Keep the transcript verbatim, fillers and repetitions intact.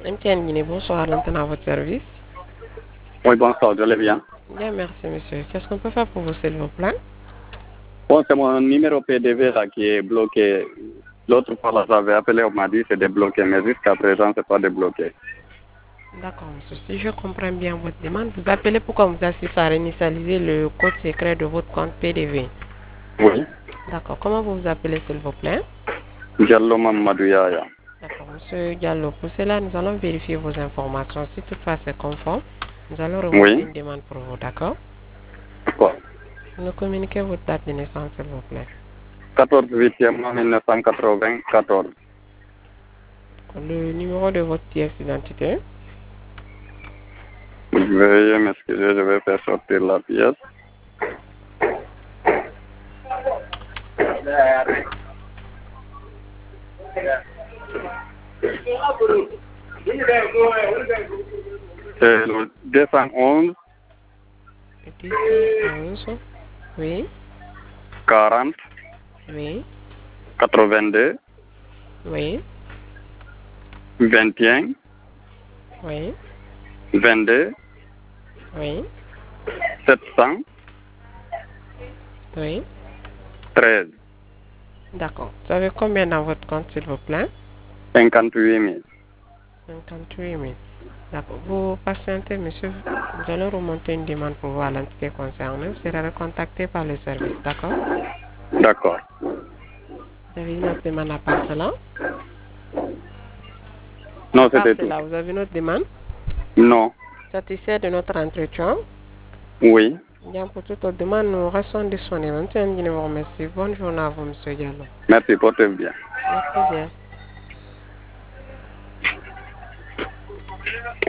M T N Guinée, bonsoir, l'antenne à votre service. Oui, bonsoir, je l'ai bien. Bien, merci, monsieur. Qu'est-ce qu'on peut faire pour vous, s'il vous plaît? Bon, c'est mon numéro P D V là qui est bloqué. L'autre fois, là, j'avais appelé, on m'a dit que c'est débloqué, mais jusqu'à présent, c'est pas débloqué. D'accord, monsieur. Si je comprends bien votre demande, vous appelez pour qu'on vous assiste à réinitialiser le code secret de votre compte P D V. Oui. D'accord. Comment vous vous appelez, s'il vous plaît? Diallo Mamadou Yaya. D'accord, monsieur Diallo. Pour cela, nous allons vérifier vos informations. Si toutefois c'est conforme, nous allons remonter Oui. une demande pour vous, d'accord? Quoi? Vous nous communiquez votre date de naissance, s'il vous plaît. quatorze huitième mille neuf cent quatre-vingt-quatorze. Le numéro de votre pièce d'identité. Veuillez m'excuser, je vais faire sortir la pièce. C'est le deux cent onze, deux cent onze. Oui, quarante, oui, quatre-vingt-deux, oui, vingt et un, oui, vingt-deux, oui, sept cent oui. treize, D'accord. Vous avez combien dans votre compte, s'il vous plaît? cinquante-huit mille. cinquante-huit mille. D'accord. Vous patientez, monsieur. Nous allons remonter une demande pour voir l'entité concernée. Vous serez recontacté par le service, d'accord? D'accord. Vous avez une autre demande à part cela? À Non, part c'était tout. cela, vous avez une autre demande? Non. Satisfait de notre entretien? Oui. Bien, pour toute autre demande, nous restons disponibles. M T N Guinée vous remercie. Bonne journée à vous, monsieur Diallo. Merci, portez bien. Avec plaisir.